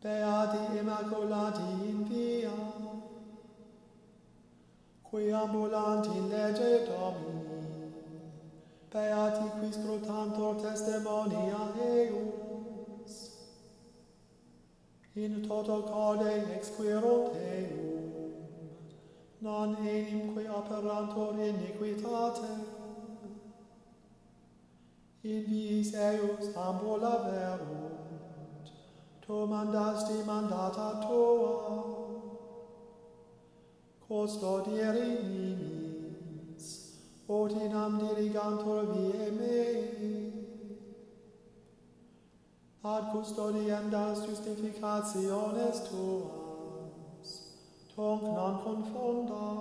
Beati Immaculati in via, qui ambulanti in legge Domini, beati qui scrutantur testimonia eius, in toto corde exquirunt eum, non enim qui operantur iniquitate, in viis eius ambulaverunt, tu mandasti mandata tua, custodieri nimis, ordinam dirigantur viae mei, ad custodiendas justificationes tuas, tunc non confunda,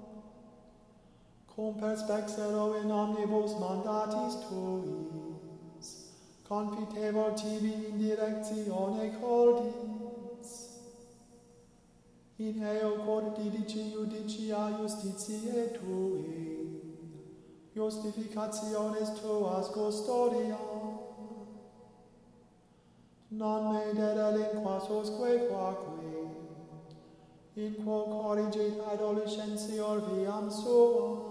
cum perspexero in omnibus mandatis tuis, confitevor tibi in directione cordis, in eo quod didici judicia justitiae tui, justificationes tuas custodia, non me de delinquas usque quaque, in quo corrigit adolescentior viam sua,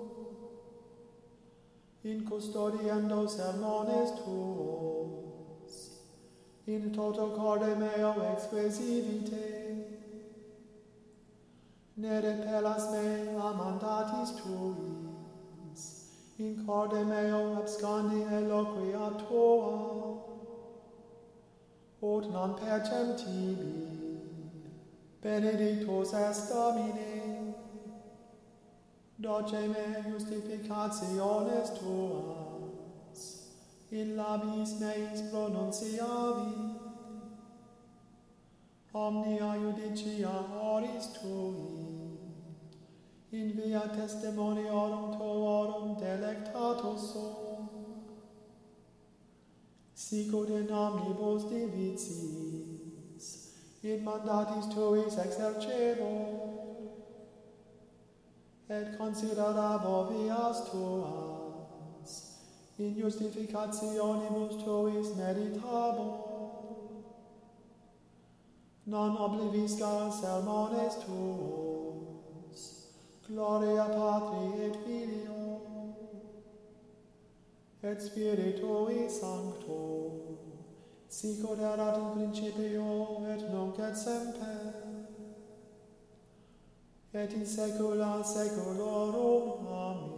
in custodiendo sermones tuos, in toto corde meo exquisivite, ne repellas me a mandatis tuis, in corde meo abscondi eloquia tua, ut non percem tibi, benedictus est Domine, doce me justificationes tuas, in labis meis pronunciavi, omnia judicia oris tui, in via testimoniorum tuorum delectatus sum, sicut in omnibus divisis, in mandatis tuis exercebo, et considerabo vias tuas, in justificationibus tuis meditabo, non oblivisca sermones tuos, gloria Patri et Filio, et Spiritui Sancto, sicut erat in principio et nunc et semper, et in saecula saeculorum. Amen.